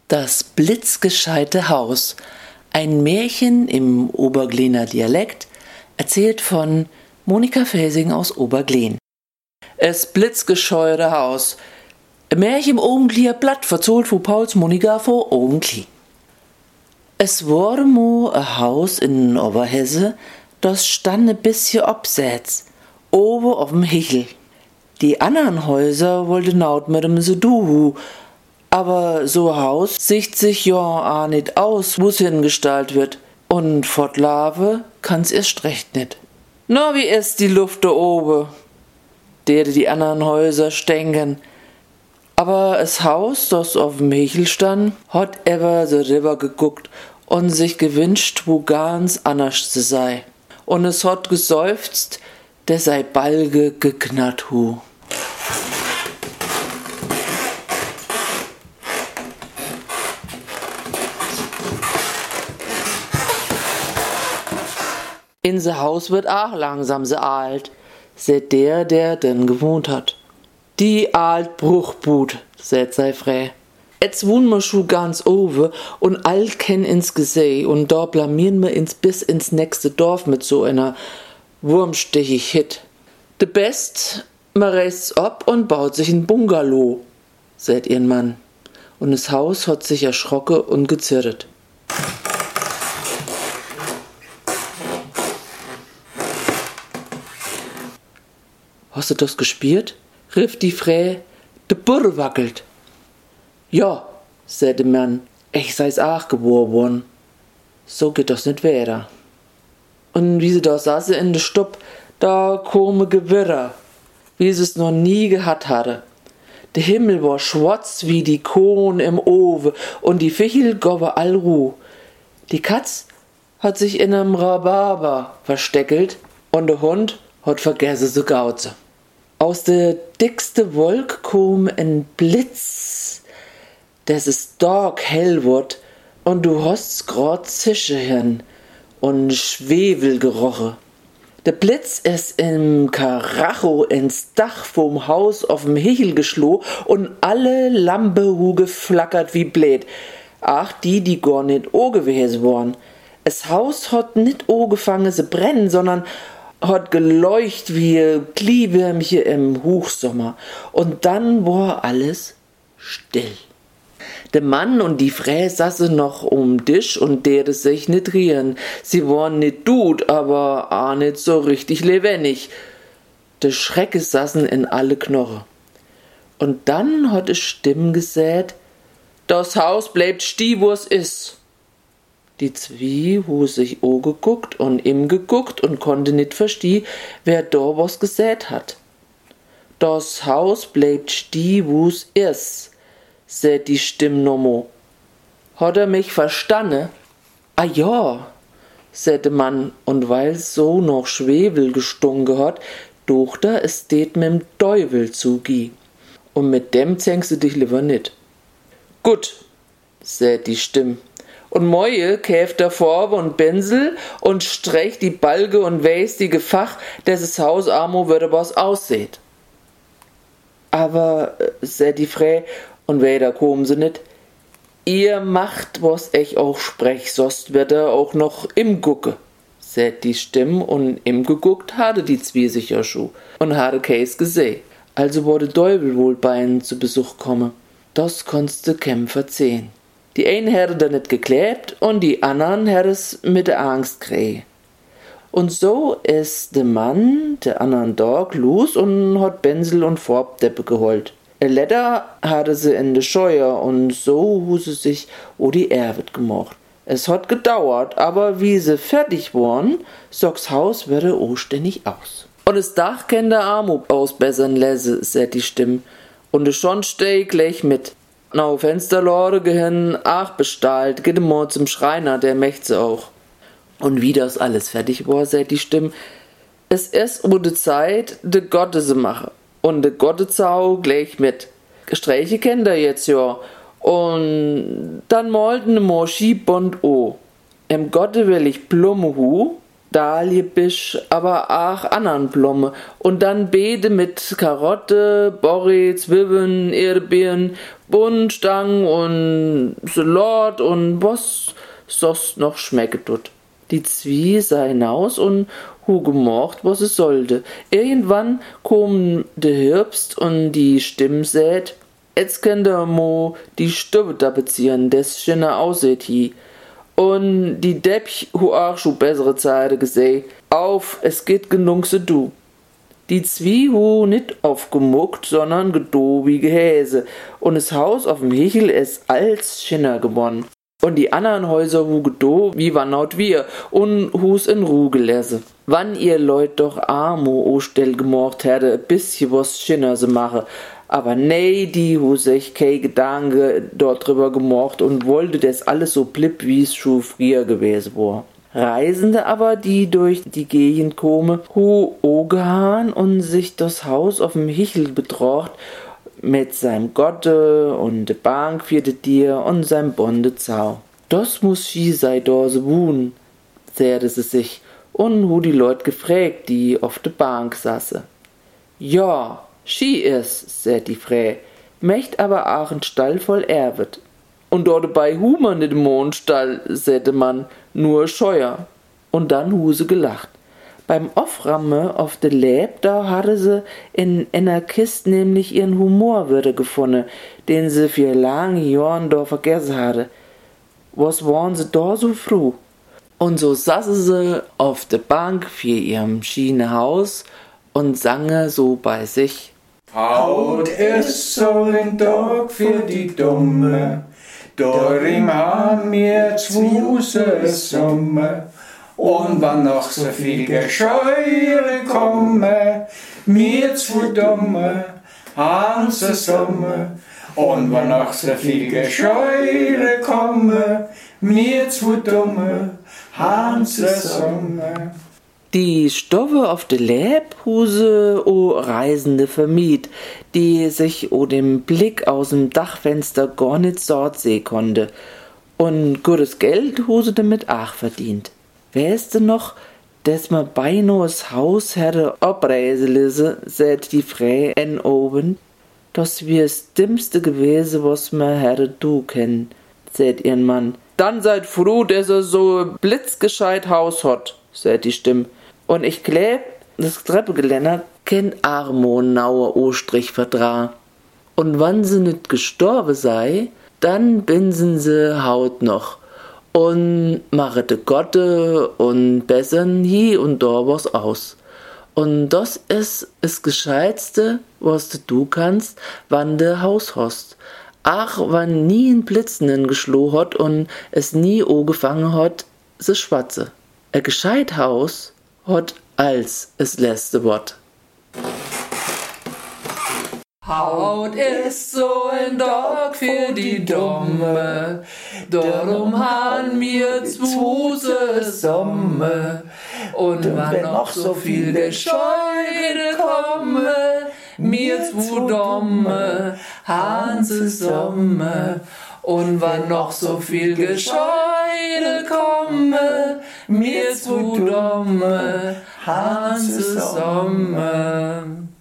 Das blitzgescheite Haus. Ein Märchen im Oberglener Dialekt, erzählt von Monika Felsing aus Oberglen. Es blitzgescheute Haus. Ein Märchen im Obenklier Blatt, verzollt von Pauls Monika vor Obenkli. Es war mo ein Haus in Oberhesse, das stand ein bisschen abseits, oben auf'm Hichel. Die anderen Häuser wollten naut mit dem Seduhu, aber so ein Haus sieht sich ja auch nicht aus, wo's hingestaltet wird. Und fortlave kann's erst recht nicht. Na, wie ist die Luft da oben? Die anderen Häuser stänken. Aber das Haus, das auf'm Hichel stand, hat ever so rüber geguckt und sich gewünscht, wo ganz anders zu sei. Und es hat geseufzt, der sei Balge geknarrt hu. In se Haus wird auch langsam se alt, seht der denn gewohnt hat. Die alt Bruchbut, seht sei frä. Etz wohn ma schu ganz owe und all kenn ins Geseh und da blamieren ma ins bis ins nächste Dorf mit so einer wurmstichig Hit. De best, ma reist's ob und baut sich ein Bungalow, seht ihren Mann. Und das Haus hat sich erschrocke und gezirret. Hast du das gespielt? Rief die Frä, de Burre wackelt. Ja, säht der Mann, ich sei's auch geboren worden. So geht das nicht weiter. Und wie sie da saße in de Stub, da komme Gewirrer, wie sie es noch nie gehabt hatte. Der Himmel war schwarz wie die Kohn im Oven und die Fichel gobe all Ruh. Die Katz hat sich in einem Rhabarber versteckelt und der Hund hat vergessen zu gauze. Aus der dickste Wolk kom ein Blitz, dass es stark hell wird und du hast grad Zische hin und Schwefel geroche. Der Blitz ist im Karacho ins Dach vom Haus auf'm Hichel geschlo und alle Lampe hu geflackert wie blöd. Ach, die gar nicht o gewesen waren. Es Haus hat nicht o gefangen zu brennen, sondern hat geleucht wie Glühwürmchen im Hochsommer. Und dann war alles still. Der Mann und die Frä saßen noch um Tisch und derde sich nicht rieren. Sie waren nicht gut, aber auch nicht so richtig lebendig. De Schrecke saßen in alle Knochen. Und dann hat es Stimmen gesät, das Haus bleibt stie, wo's is. Die Zwie hu sich o geguckt und im geguckt und konnte nicht verstehen, wer da was gesät hat. Das Haus bleibt stie, wo's is, sät die Stimm nomo. Hat mich verstanden? Ah ja, sät der Mann, und weil's so noch Schwefel gestunken hat, dochter es steht mit'm Teufel zugi. Und mit dem zängst du dich lieber nit. Gut, sät die Stimm. Und Moje käft der Farbe und Pinsel und streicht die Balge und weiß die Gefach, dass es Haus Amo würde was aussieht. Aber, sät die Frä, und weiter kommen sie nicht, ihr macht, was ich auch sprech, sonst wird er auch noch im gucke, sät die Stimm, und im geguckt hatte die Zwie sicher scho und hatte Käs gesehen. Also wurde Teufel wohl bei ihnen zu Besuch komme. Das konnt's de Kämpfer sehen. Die einen hätte da nicht geklebt und die anderen hätte es mit der Angst krä. Und so ist der Mann, der anderen Tag, los und hat Pinsel und Farbdeppe geholt. Letter hatte sie in de Scheuer und so hu sie sich o die Erwit gemacht. Es hat gedauert, aber wie sie fertig waren, sogs Haus würde o ständig aus. Und das Dach kann der Armo ausbessern lese, sät die Stimm. Und de Schornstein gleich mit. Na, Fensterlore gehen ach bestahlt, geht immer zum Schreiner, der möchte auch. Und wie das alles fertig war, sät die Stimm, es ist de Zeit, de Gotte se mache. Und de Gottezau gleich mit. Gesträche kennt er jetzt ja. Und dann malten ne Morschi Bond o. Im Gotte will ich Blume hu, Dahliebisch, aber auch andern Blume. Und dann Beete mit Karotte, Borre, Zwiebeln, Erdbeeren, Buntstangen und Salat und was sonst noch schmecket tut. Die Zwie sah hinaus und hu gemocht, was es sollte. Irgendwann kom de Herbst und die Stimme sät, jetzt könnt ihr mo die Stube tapezieren, des schöner aussieht hi. Und die Deppch hu auch scho bessere Zeiten gesehen. Auf, es geht genug so du. Die Zwie hu nit aufgemuckt, sondern gedo wie Gehäse. Und das Haus auf dem Hichel ist als Schinner gewonnen. Und die anderen Häuser hu gedo wie wannaut wir und hus in Ruhe gelesen. Wann ihr Leut doch Amo ostell gemocht hätte, bisschen was Schinner se mache. Aber nee, die hu sich kei Gedanke dort drüber gemocht und wollte, dass alles so blieb, wie es schon früher gewesen war. Reisende aber, die durch die Gegend kommen, hu ogehan und sich das Haus auf dem Hichel betracht, mit seinem Gotte und de Bank für de Tier und seinem Bonde Zau. Das muss schi sei dose wohnen, sähte sie sich, und hu die Leut gefragt, die auf de Bank sasse. Ja, schi is, sät die Frä, mecht aber auch n Stall voll Erwet. Und dort dabei hu man nit Mondstall, säte man, nur Scheuer. Und dann hu se gelacht. Beim Auframme auf de Läb, da hatte se in einer Kist nämlich ihren Humor wieder gefunden, den se für lange Jahren da vergessen hatte. Was waren se da so froh? Und so sasse se auf de Bank für ihrem Schienehaus und sange so bei sich. Haut ist so ein Tag für die Dumme, darum haben wir zwei Sommer. Und wann noch so viel Gescheure kommen, wir zwei Dumme, haben sie Sommer. Und wann noch so viel Gescheure kommen, wir zwei Dumme, haben sie Sommer. Die Stoffe auf de Läbhuse o Reisende vermied, die sich o dem Blick aus dem Dachfenster gar nicht sort seh konnte. Und gutes Geld huse damit auch verdient. Weißt du noch, dass ma beinahes Haus hätte abreiselisse, seit die Frä en oben? Das wär's Dümmste gewesen, was ma hätte du kennen, sät ihren Mann. Dann seid froh, dass er so blitzgescheit Haus hat, sät die Stimme. Und ich gläb, das Treppegeländer kennt Armo nauer Ostrich verdra. Und wann sie nit gestorben sei, dann binsen se Haut noch. Und machete Gotte und bessern hi und da was aus. Und das ist das Gescheitste, was du kannst, wann de Haus hast. Ach, wann nie ein Blitzenden geschloh hat und es nie gefangen hat, se schwatze. Gescheit Haus hat als es letzte Wort. Haut ist so ein Tag für die Dumme, darum han wir zwei Sommer. Und wenn noch so viel Gescheide komme, mir zwei Dumme, han sie Sommer. Und wann noch so viel Gescheide komme, mir zwei Dumme, han sie Sommer.